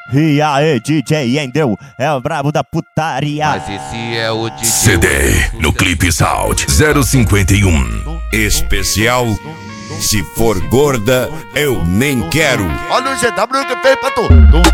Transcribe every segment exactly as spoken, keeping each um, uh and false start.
E aí, D J Endel, é o brabo da putaria. Mas esse é o D J. C D no Clipe Sound zero cinquenta e um. Especial Se For Gorda, Eu Nem Quero. Olha o G W que fez pra tu.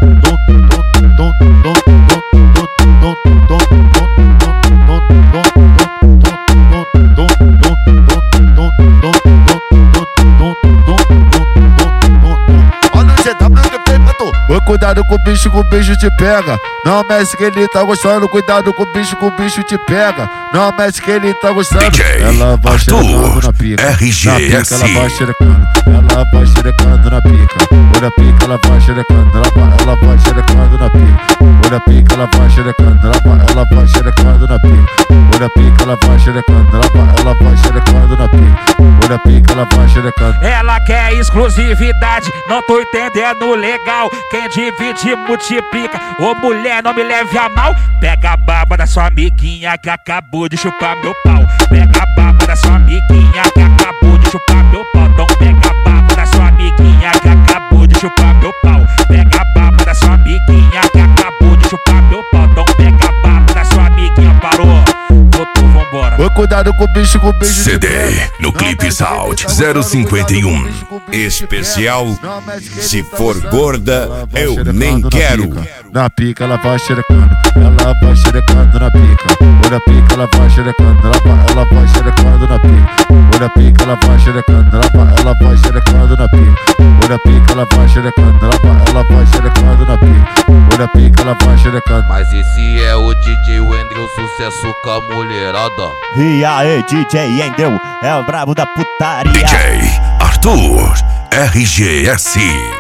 Olha o G W que fez pra tu. Oi, cuidado com o bicho, que o bicho te pega. Não mexe que ele tá gostando. Cuidado com o bicho, que o bicho te pega. Não mexe que ele tá gostando. D J Ela vai xerecando na pica. R G S. Na pica ela vai xerecando. Ela vai xerecando na pica. Oi, na pica ela vai xerecando. Ela vai, ela vai xerecando na pica. Oi, na pica ela vai xerecando. Ela vai, ela vai xerecando na pica. Oi, na pica ela vai xerecando. Ela vai, ela vai xerecando na pica. Oi, na pica ela vai xerecando. Ela quer exclusividade, não tô entendendo legal. Quem divide multiplica, ô mulher não me leve a mal. Pega a baba da sua amiguinha que acabou de chupar meu pau. Pega a baba da sua amiguinha que acabou de chupar meu pau. Então pega a baba da sua amiguinha que acabou de chupar meu pau. Pega a baba da sua amiguinha que acabou de chupar meu pau. Então pega a baba da sua amiguinha, parou, voltou, vambora. Oi, cuidado com o bicho, com o bicho C te D pega. no Clipe Sound zero cinquenta e um. Especial Se For Gorda, Eu Nem Quero. Na pica ela vai xerecando. Ela vai xerecando na pica. Oi, na pica ela vai xerecando. Ela vai, ela vai xerecando na pica. Oi, na pica ela vai xerecando. Ela vai, ela vai xerecando na pica. Oi, na pica ela vai xerecando. Ela vai, ela vai xerecando na pica. Oi, na pica ela vai xerecando. Mas esse é o D J Wendel, sucesso com a mulherada. E aí, D J Endel, é o brabo da putaria. D J Arthur R G S.